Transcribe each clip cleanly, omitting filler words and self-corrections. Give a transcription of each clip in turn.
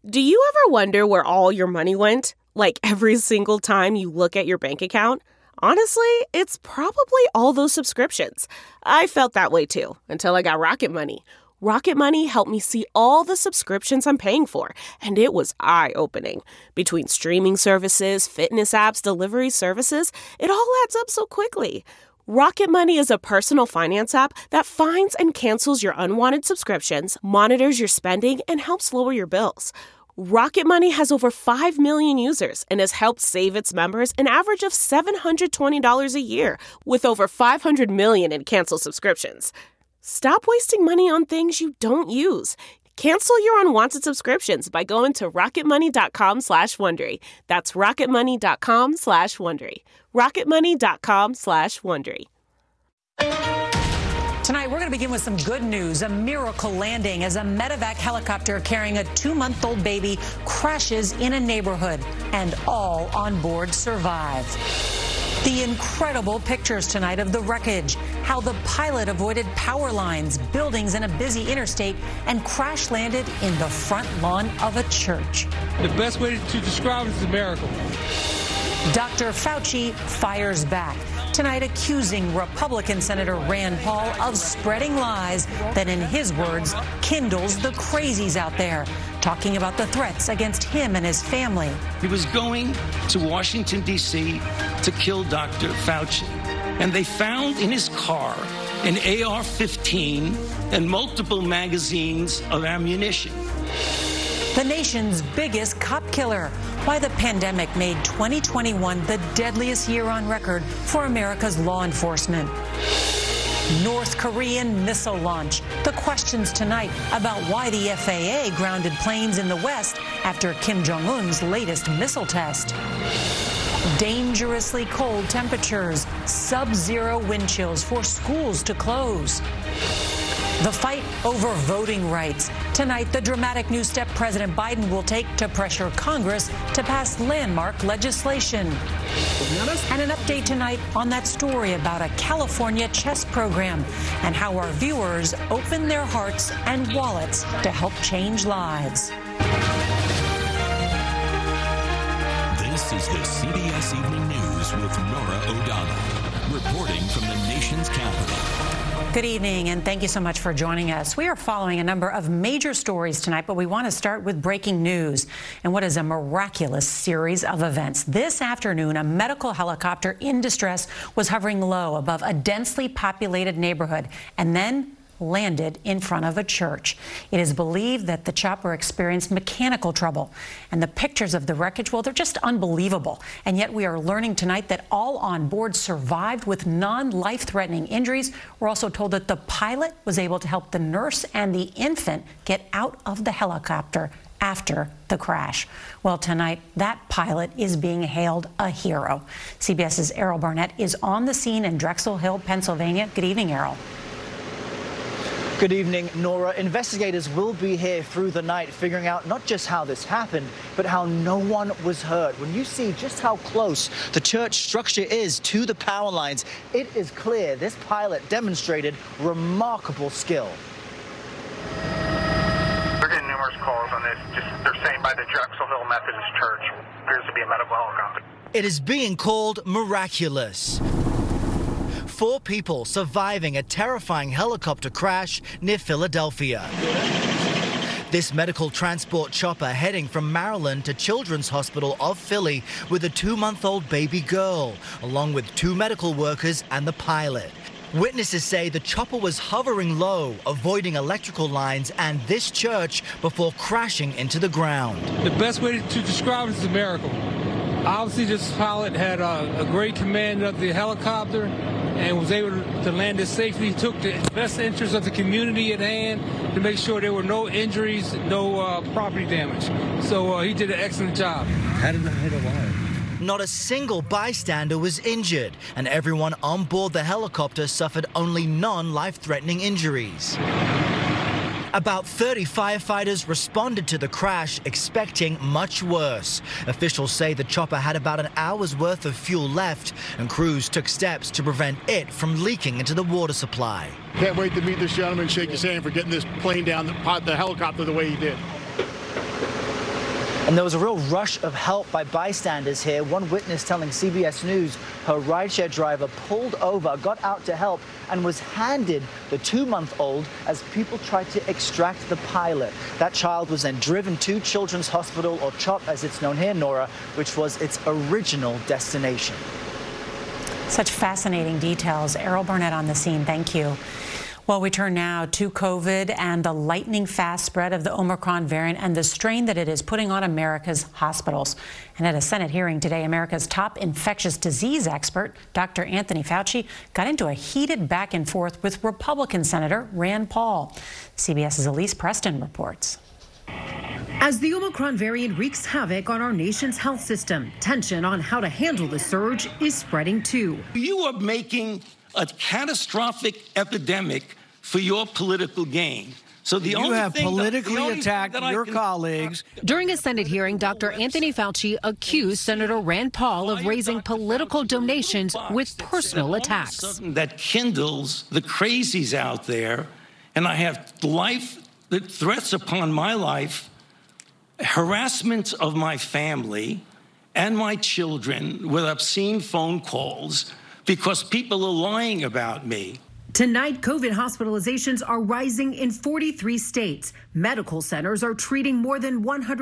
Do you ever wonder where all your money went? Like every single time you look at your bank account? Honestly, it's probably all those subscriptions. I felt that way too, until I got Rocket Money. Rocket Money helped me see all the subscriptions I'm paying for, and it was eye-opening. Between streaming services, fitness apps, delivery services, it all adds up so quickly. Rocket Money is a personal finance app that finds and cancels your unwanted subscriptions, monitors your spending, and helps lower your bills. Rocket Money has over 5 million users and has helped save its members an average of $720 a year, with over 500 million in canceled subscriptions. Stop wasting money on things you don't use. Cancel your unwanted subscriptions by going to rocketmoney.com/Wondery. That's rocketmoney.com/Wondery. rocketmoney.com/Wondery. Tonight, we're going to begin with some good news. A miracle landing as a medevac helicopter carrying a 2-month-old baby crashes in a neighborhood, and all on board survive. The incredible pictures tonight of the wreckage, how the pilot avoided power lines, buildings, and a busy interstate, and crash landed in the front lawn of a church. The best way to describe it is a miracle. Dr. Fauci fires back, tonight accusing Republican Senator Rand Paul of spreading lies that, in his words, kindles the crazies out there, talking about the threats against him and his family. He was going to Washington, D.C. to kill Dr. Fauci, and they found in his car an AR-15 and multiple magazines of ammunition. The nation's biggest cop killer. Why the pandemic made 2021 the deadliest year on record for America's law enforcement. North Korean missile launch. The questions tonight about why the FAA grounded planes in the West after Kim Jong-un's latest missile test. Dangerously cold temperatures, sub-zero wind chills for schools to close. The fight over voting rights. Tonight, the dramatic new step President Biden will take to pressure Congress to pass landmark legislation. And an update tonight on that story about a California chess program and how our viewers open their hearts and wallets to help change lives. This is the CBS Evening News with Norah O'Donnell, reporting from the nation's capital. Good evening, and thank you so much for joining us. We are following a number of major stories tonight, but we want to start with breaking news and what is a miraculous series of events. This afternoon, a medical helicopter in distress was hovering low above a densely populated neighborhood and then landed in front of a church. It is believed that the chopper experienced mechanical trouble, and the pictures of the wreckage, well, they're just unbelievable. And yet we are learning tonight that all on board survived with non-life-threatening injuries. We're also told that the pilot was able to help the nurse and the infant get out of the helicopter after the crash. Well, tonight, that pilot is being hailed a hero. CBS's Errol Barnett is on the scene in Drexel Hill, Pennsylvania. Good evening, Errol. Good evening, Norah. Investigators will be here through the night figuring out not just how this happened, but how no one was hurt. When you see just how close the church structure is to the power lines, it is clear this pilot demonstrated remarkable skill. We're getting numerous calls on this. They're saying by the Drexel Hill Methodist Church. Appears to be a medical helicopter. It is being called miraculous. 4 people surviving a terrifying helicopter crash near Philadelphia. This medical transport chopper heading from Maryland to Children's Hospital of Philly with a 2-month-old baby girl, along with 2 medical workers and the pilot. Witnesses say the chopper was hovering low, avoiding electrical lines and this church before crashing into the ground. The best way to describe it is a miracle. Obviously, this pilot had a great command of the helicopter and was able to land it safely. He took the best interest of the community at hand to make sure there were no injuries, no property damage. So he did an excellent job. How did it hit a line? Not a single bystander was injured, and everyone on board the helicopter suffered only non-life-threatening injuries. About 30 firefighters responded to the crash, expecting much worse. Officials say the chopper had about an hour's worth of fuel left, and crews took steps to prevent it from leaking into the water supply. Can't wait to meet this gentleman and shake his hand for getting this plane down, the helicopter the way he did. And there was a real rush of help by bystanders here. One witness telling CBS News her rideshare driver pulled over, got out to help, and was handed the 2-month-old as people tried to extract the pilot. That child was then driven to Children's Hospital, or CHOP as it's known here, Nora, which was its original destination. Such fascinating details. Errol Burnett on the scene. Thank you. Well, we turn now to COVID and the lightning fast spread of the Omicron variant and the strain that it is putting on America's hospitals. And at a Senate hearing today, America's top infectious disease expert, Dr. Anthony Fauci, got into a heated back and forth with Republican Senator Rand Paul. CBS's Elise Preston reports. As the Omicron variant wreaks havoc on our nation's health system, tension on how to handle the surge is spreading too. You are making a catastrophic epidemic for your political gain. So you have politically attacked your colleagues. During a Senate hearing, Dr. Anthony Fauci accused Senator Rand Paul of raising political donations with personal attacks. That kindles the crazies out there, and I have threats upon my life, harassment of my family and my children with obscene phone calls because people are lying about me. Tonight, COVID hospitalizations are rising in 43 states. Medical centers are treating more than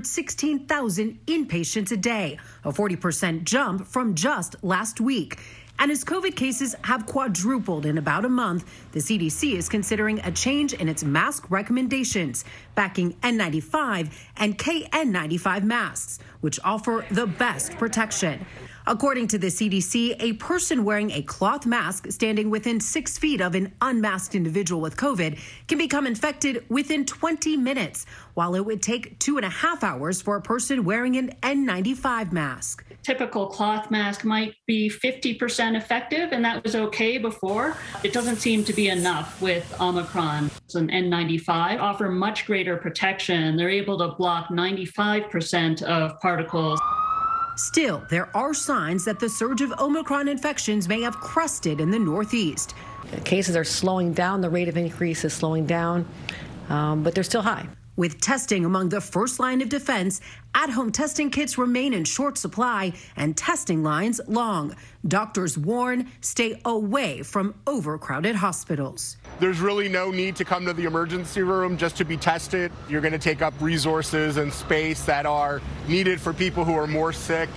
116,000 inpatients a day, a 40% jump from just last week. And as COVID cases have quadrupled in about a month, the CDC is considering a change in its mask recommendations, backing N95 and KN95 masks, which offer the best protection. According to the CDC, a person wearing a cloth mask standing within 6 feet of an unmasked individual with COVID can become infected within 20 minutes, while it would take 2.5 hours for a person wearing an N95 mask. Typical cloth mask might be 50% effective, and that was okay before. It doesn't seem to be enough with Omicron. An N95 offer much greater protection. They're able to block 95% of particles. Still, there are signs that the surge of Omicron infections may have crested in the Northeast. Cases are slowing down. The rate of increase is slowing down, but they're still high. With testing among the first line of defense, at-home testing kits remain in short supply and testing lines long. Doctors warn, stay away from overcrowded hospitals. There's really no need to come to the emergency room just to be tested. You're going to take up resources and space that are needed for people who are more sick.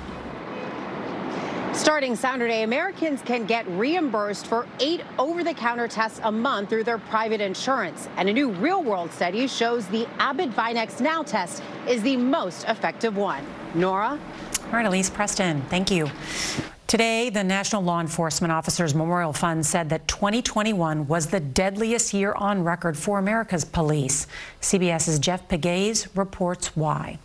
Starting Saturday, Americans can get reimbursed for 8 over-the-counter tests a month through their private insurance. And a new real-world study shows the Abbott Vinex Now test is the most effective one. Nora? All right, Elise Preston, thank you. Today, the National Law Enforcement Officers Memorial Fund said that 2021 was the deadliest year on record for America's police. CBS's Jeff Pegues reports why.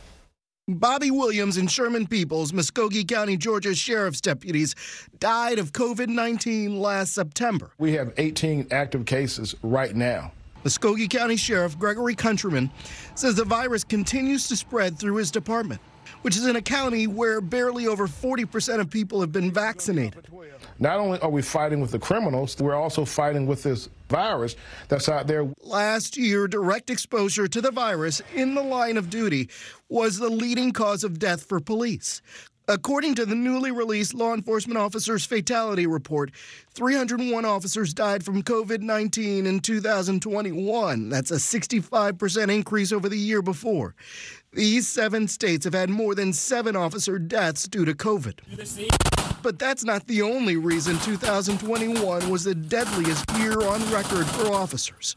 Bobby Williams and Sherman Peoples, Muskogee County, Georgia Sheriff's deputies, died of COVID-19 last September. We have 18 active cases right now. Muskogee County Sheriff Gregory Countryman says the virus continues to spread through his department, which is in a county where barely over 40% of people have been vaccinated. Not only are we fighting with the criminals, we're also fighting with this virus that's out there. Last year, direct exposure to the virus in the line of duty was the leading cause of death for police. According to the newly released Law Enforcement Officers Fatality Report, 301 officers died from COVID-19 in 2021. That's a 65% increase over the year before. These 7 states have had more than 7 officer deaths due to COVID. But that's not the only reason 2021 was the deadliest year on record for officers.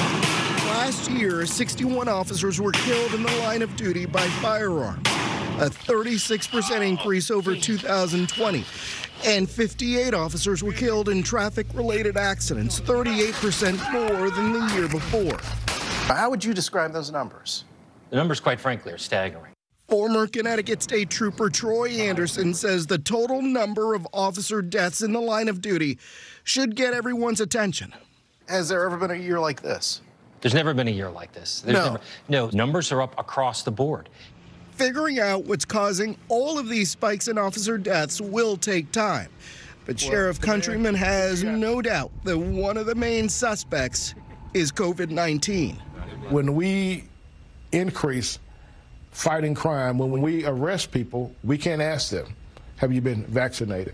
Last year, 61 officers were killed in the line of duty by firearms, a 36% increase over 2020. And 58 officers were killed in traffic-related accidents, 38% more than the year before. How would you describe those numbers? The numbers, quite frankly, are staggering. Former Connecticut State Trooper Troy Anderson says the total number of officer deaths in the line of duty should get everyone's attention. Has there ever been a year like this? There's never been a year like this. No, numbers are up across the board. Figuring out what's causing all of these spikes in officer deaths will take time. But Sheriff Countryman has no doubt that one of the main suspects is COVID-19. When we increase fighting crime. When we arrest people, we can't ask them, have you been vaccinated?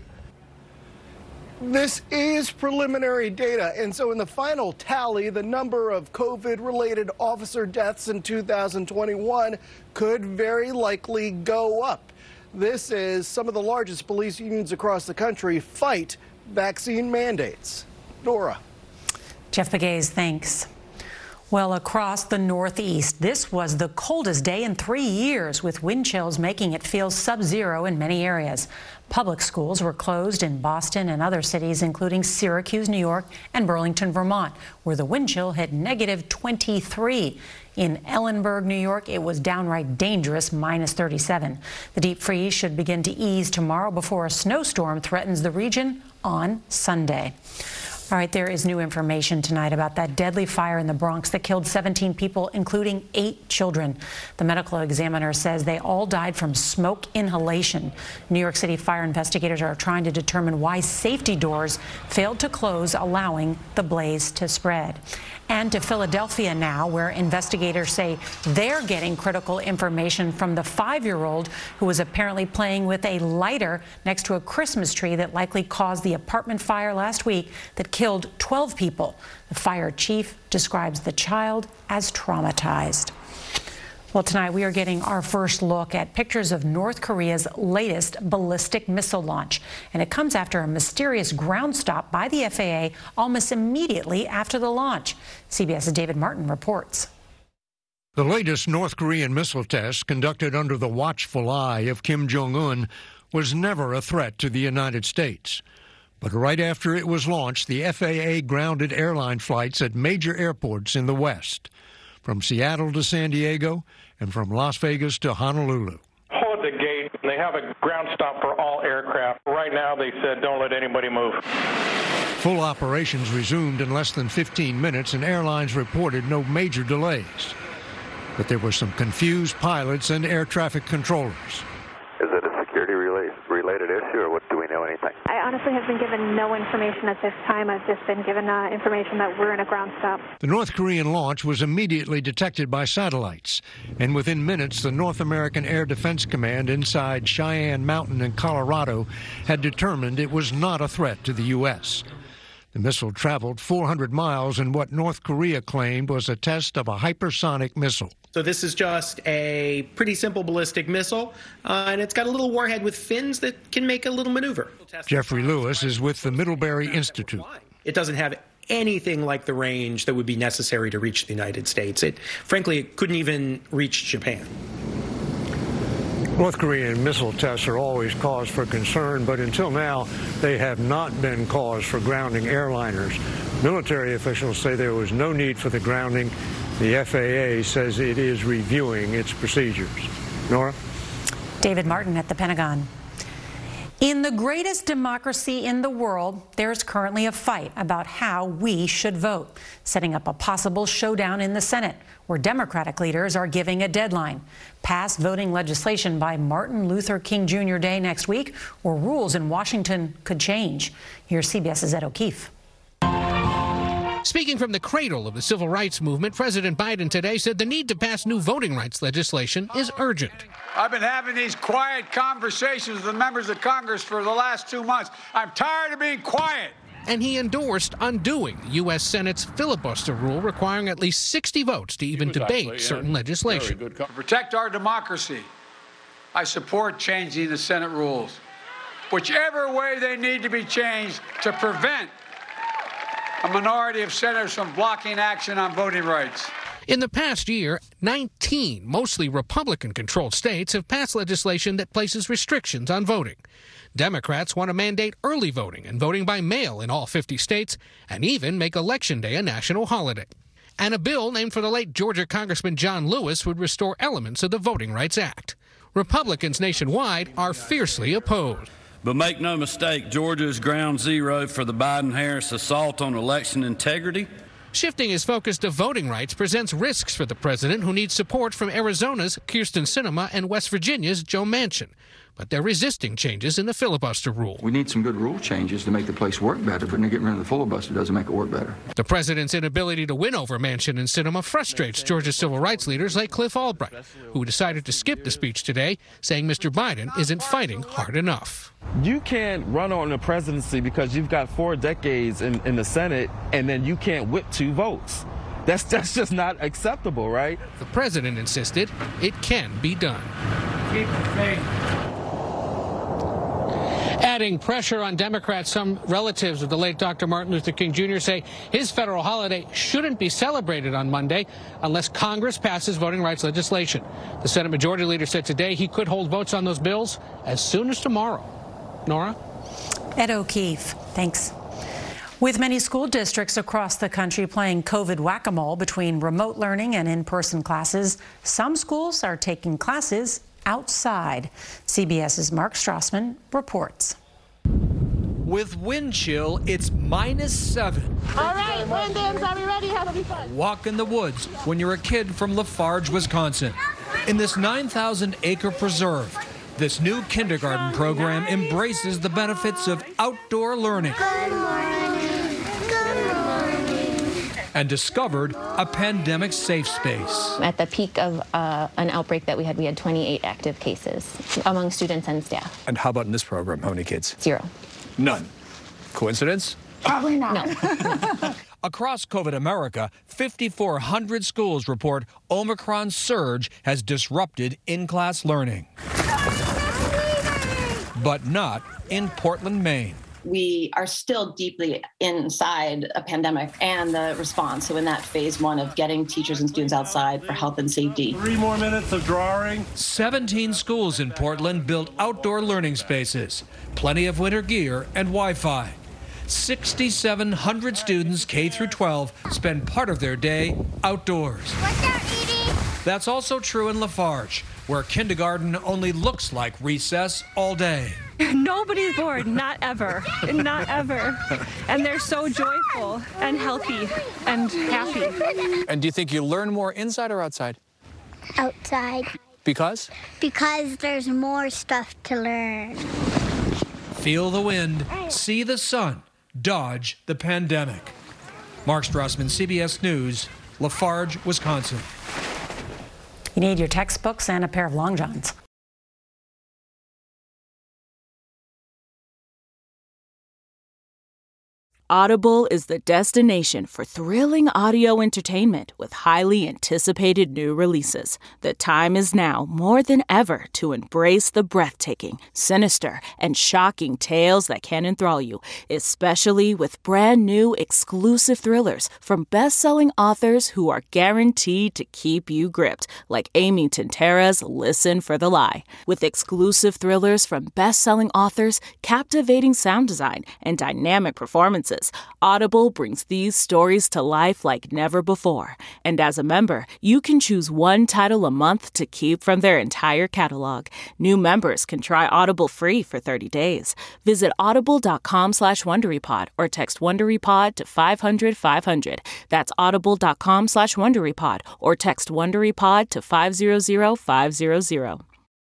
This is preliminary data, and so in the final tally, the number of COVID-related officer deaths in 2021 could very likely go up. This is some of the largest police unions across the country fight vaccine mandates. Nora. Jeff Pegues, thanks. Well, across the Northeast, this was the coldest day in 3 years, with wind chills making it feel sub-zero in many areas. Public schools were closed in Boston and other cities, including Syracuse, New York, and Burlington, Vermont, where the wind chill hit -23. In Ellenburg, New York, it was downright dangerous, -37. The deep freeze should begin to ease tomorrow before a snowstorm threatens the region on Sunday. All right, there is new information tonight about that deadly fire in the Bronx that killed 17 people, including 8 children. The medical examiner says they all died from smoke inhalation. New York City fire investigators are trying to determine why safety doors failed to close, allowing the blaze to spread. And to Philadelphia now, where investigators say they're getting critical information from the 5-year-old who was apparently playing with a lighter next to a Christmas tree that likely caused the apartment fire last week that killed 12 people. The fire chief describes the child as traumatized. Well, tonight we are getting our first look at pictures of North Korea's latest ballistic missile launch. And it comes after a mysterious ground stop by the FAA almost immediately after the launch. CBS's David Martin reports. The latest North Korean missile test, conducted under the watchful eye of Kim Jong-un, was never a threat to the United States. But right after it was launched, the FAA grounded airline flights at major airports in the West, from Seattle to San Diego and from Las Vegas to Honolulu. Hold the gate. They have a ground stop for all aircraft. Right now, they said don't let anybody move. Full operations resumed in less than 15 minutes, and airlines reported no major delays. But there were some confused pilots and air traffic controllers. Is it a security-related issue, or what, do we know anything? I honestly have been given no information at this time. I've just been given information that we're in a ground stop. The North Korean launch was immediately detected by satellites, and within minutes, the North American Air Defense Command inside Cheyenne Mountain in Colorado had determined it was not a threat to the U.S. The missile traveled 400 miles in what North Korea claimed was a test of a hypersonic missile. So this is just a pretty simple ballistic missile, and it's got a little warhead with fins that can make a little maneuver. Jeffrey Lewis is with the Middlebury Institute. It doesn't have anything like the range that would be necessary to reach the United States. Frankly, it couldn't even reach Japan. North Korean missile tests are always cause for concern, but until now, they have not been cause for grounding airliners. Military officials say there was no need for the grounding. The FAA says it is reviewing its procedures. Nora? David Martin at the Pentagon. In the greatest democracy in the world, there's currently a fight about how we should vote, setting up a possible showdown in the Senate, where Democratic leaders are giving a deadline. Pass voting legislation by Martin Luther King Jr. Day next week, or rules in Washington could change. Here's CBS's Ed O'Keefe. Speaking from the cradle of the civil rights movement, President Biden today said the need to pass new voting rights legislation is urgent. I've been having these quiet conversations with the members of Congress for the last 2 months. I'm tired of being quiet. And he endorsed undoing the U.S. Senate's filibuster rule requiring at least 60 votes to even debate certain legislation. To protect our democracy, I support changing the Senate rules, whichever way they need to be changed to prevent a minority of senators from blocking action on voting rights. In the past year, 19 mostly Republican-controlled states have passed legislation that places restrictions on voting. Democrats want to mandate early voting and voting by mail in all 50 states, and even make Election Day a national holiday. And a bill named for the late Georgia Congressman John Lewis would restore elements of the Voting Rights Act. Republicans nationwide are fiercely opposed. But make no mistake, Georgia is ground zero for the Biden-Harris assault on election integrity. Shifting his focus to voting rights presents risks for the president, who needs support from Arizona's Kyrsten Sinema and West Virginia's Joe Manchin. but they're resisting changes in the filibuster rule. We need some good rule changes to make the place work better, but getting rid of the filibuster doesn't make it work better. The president's inability to win over Manchin and Sinema frustrates Georgia's civil rights leaders like Cliff Albright, who decided to skip the speech today, saying Mr. Biden isn't fighting hard enough. You can't run on the presidency because you've got 4 decades in the Senate, and then you can't whip 2 votes. That's just not acceptable, right? The president insisted it can be done. Keep the faith. Adding pressure on Democrats, some relatives of the late Dr. Martin Luther King Jr. say his federal holiday shouldn't be celebrated on Monday unless Congress passes voting rights legislation. The Senate Majority Leader said today he could hold votes on those bills as soon as tomorrow. Nora? Ed O'Keefe, thanks. With many school districts across the country playing COVID whack-a-mole between remote learning and in-person classes, some schools are taking classes outside. CBS's Mark Strassman reports. With wind chill, it's -7. All right, wind dams, are we ready? That'll be fun. Walk in the woods when you're a kid from Lafarge, Wisconsin. In this 9,000-acre preserve, this new kindergarten program embraces the benefits of outdoor learning. Good morning. Good morning. And discovered a pandemic safe space. At the peak of an outbreak that we had 28 active cases among students and staff. And how about in this program? How many kids? 0. None. Coincidence? Probably not. No. Across COVID America, 5,400 schools report Omicron's surge has disrupted in-class learning. But not in Portland, Maine. We are still deeply inside a pandemic and the response. So in that phase 1 of getting teachers and students outside for health and safety. 3 more minutes of drawing. 17 schools in Portland built outdoor learning spaces, plenty of winter gear and Wi-Fi. 6,700 students K through 12 spend part of their day outdoors. What's that, Edie? That's also true in Lafarge, where kindergarten only looks like recess all day. Nobody's bored, not ever, not ever. And they're so joyful and healthy and happy. And do you think you learn more inside or outside? Outside. Because? Because there's more stuff to learn. Feel the wind, see the sun, dodge the pandemic. Mark Strassman, CBS News, Lafarge, Wisconsin. You need your textbooks and a pair of long johns. Audible is the destination for thrilling audio entertainment with highly anticipated new releases. The time is now more than ever to embrace the breathtaking, sinister, and shocking tales that can enthrall you, especially with brand new exclusive thrillers from best-selling authors who are guaranteed to keep you gripped, like Amy Tintera's Listen for the Lie. With exclusive thrillers from best-selling authors, captivating sound design, and dynamic performances, Audible brings these stories to life like never before. And as a member, you can choose one title a month to keep from their entire catalog. New members can try Audible free for 30 days. Visit audible.com/WonderyPod or text WonderyPod to 500-500. That's audible.com/WonderyPod or text WonderyPod to 500-500.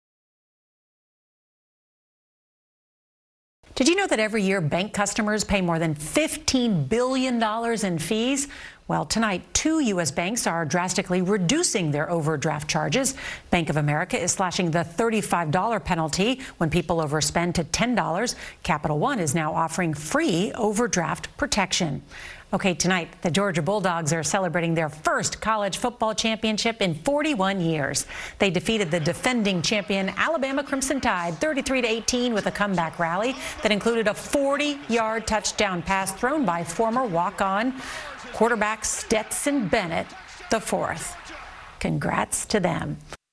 Did you know that every year bank customers pay more than $15 billion in fees? Well, tonight, 2 U.S. banks are drastically reducing their overdraft charges. Bank of America is slashing the $35 penalty when people overspend to $10. Capital One is now offering free overdraft protection. Okay, tonight, the Georgia Bulldogs are celebrating their first college football championship in 41 years. They defeated the defending champion Alabama Crimson Tide 33-18 with a comeback rally that included a 40-yard touchdown pass thrown by former walk-on quarterback Stetson Bennett IV. Congrats to them.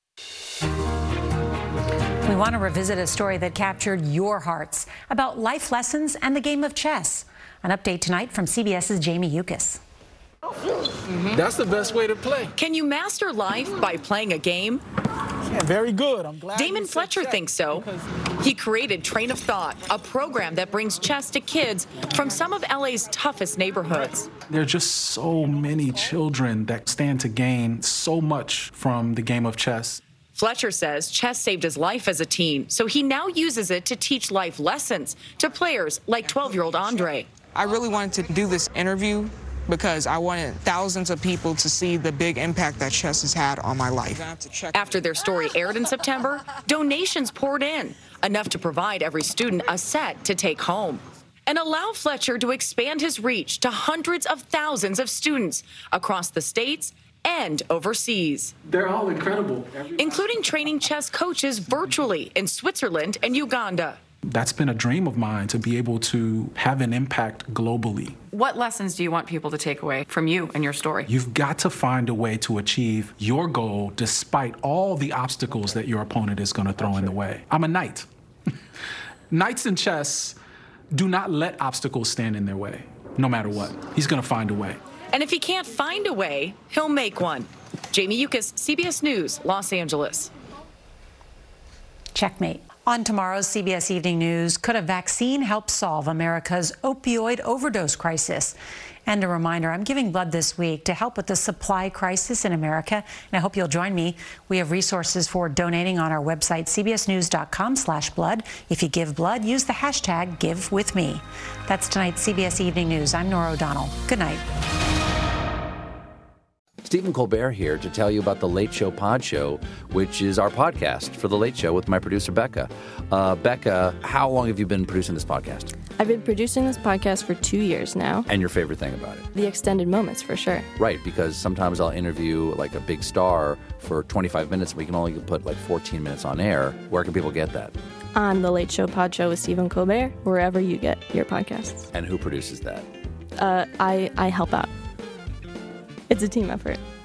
We want to revisit a story that captured your hearts about life lessons and the game of chess. An update tonight from CBS's Jamie Yuccas. That's the best way to play. Can you master life by playing a game? Yeah, very good. I'm glad. Damon Fletcher thinks so. He created Train of Thought, a program that brings chess to kids from some of LA's toughest neighborhoods. There are just so many children that stand to gain so much from the game of chess. Fletcher says chess saved his life as a teen, so he now uses it to teach life lessons to players like 12-year-old Andre. I really wanted to do this interview because I wanted thousands of people to see the big impact that chess has had on my life. After their story aired in September, donations poured in, enough to provide every student a set to take home and allow Fletcher to expand his reach to hundreds of thousands of students across the states and overseas. They're all incredible. Including training chess coaches virtually in Switzerland and Uganda. That's been a dream of mine, to be able to have an impact globally. What lessons do you want people to take away from you and your story? You've got to find a way to achieve your goal despite all the obstacles that your opponent is going to throw in the way. I'm a knight. Knights in chess do not let obstacles stand in their way, no matter what. He's going to find a way. And if he can't find a way, he'll make one. Jamie Yukas, CBS News, Los Angeles. Checkmate. On tomorrow's CBS Evening News, could a vaccine help solve America's opioid overdose crisis? And a reminder, I'm giving blood this week to help with the supply crisis in America, and I hope you'll join me. We have resources for donating on our website, cbsnews.com/blood. If you give blood, use the hashtag #GiveWithMe. That's tonight's CBS Evening News. I'm Norah O'Donnell. Good night. Stephen Colbert here to tell you about The Late Show Pod Show, which is our podcast for The Late Show with my producer, Becca. Becca, how long have you been producing this podcast? I've been producing this podcast for 2 years now. And your favorite thing about it? The extended moments, for sure. Right, because sometimes I'll interview like a big star for 25 minutes, and we can only put like 14 minutes on air. Where can people get that? On The Late Show Pod Show with Stephen Colbert, wherever you get your podcasts. And who produces that? I help out. It's a team effort.